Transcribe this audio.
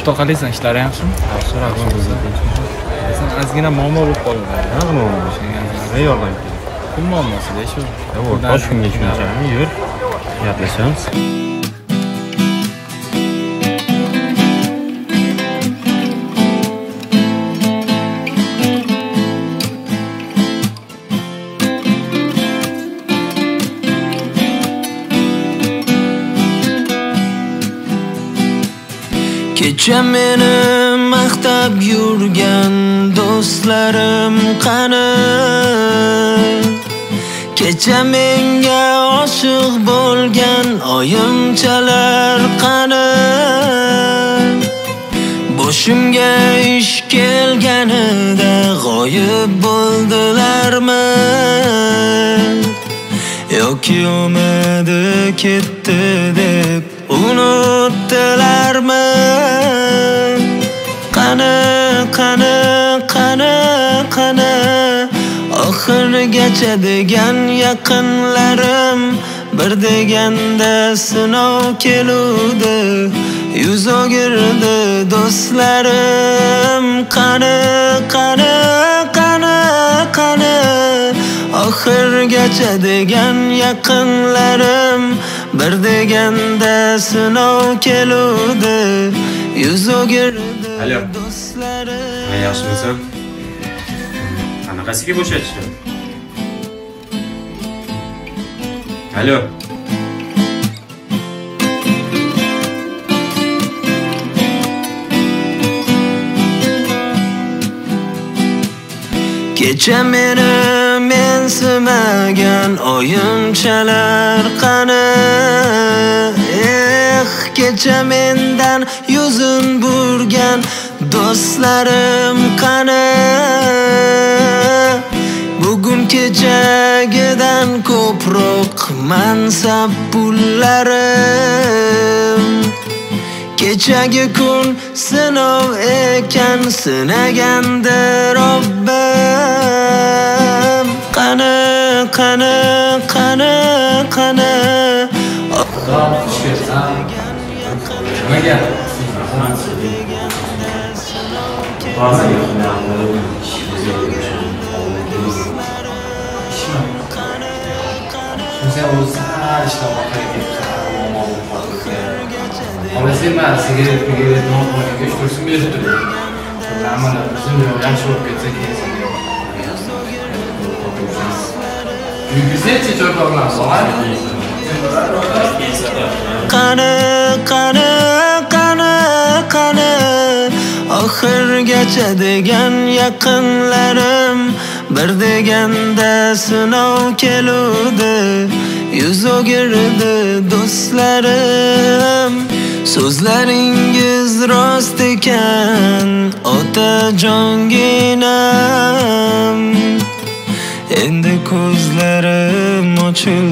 qalaysan, ishlari yaxshimi? Yaxshi, rahmat bizga. Sen ozgina muammo bo'lib qoldi. Nima muammo? Nima yordam kerak? Pul muammosida shu. O'rtoq shunga tushunchami? Yur, gaplashamiz. Kecha meni maqtab yurgan do'stlarim qani? Kecha menga oshiq bo'lgan oyimchalar qani? Boshimga ish kelganida g'oyib bo'ldilarmi? Yoki umidi ketdi deb unutdilarmi? Qani oxirigacha degan yaqinlarim, bir deganda sinov keludi, yuz o'girdi do'stlarim. Qani oxirigacha degan yaqinlarim, bir deganda sinov keludi, yuz o'girdi do'stlarim. Yaxshimisan? Qanaqasiga bo'shatishdi? Alo. Kecha meni mensimagan oyimchalar qani? Kecha mendan yuzin burgan do'stlarim qani? Bugun kechagidan ko'proq mansab pullarim. Kechagi kun sinov ekan, sinagandi Robbim. Qani Nimaga? Sen o'zi ishlab Ama sen ben sigaret normal geç dursun bile tutuyor. Ama bizim yanlış olup geçsek iyisin diyor. Güzel çiçek olmaz. Qani oxirigacha degan yaqinlarim, bir deganda sinov keludi, yuz o'girdi do'stlarim. So'zlaringiz rost ekan, otajonginam. Endi ko'zlarim ochildi.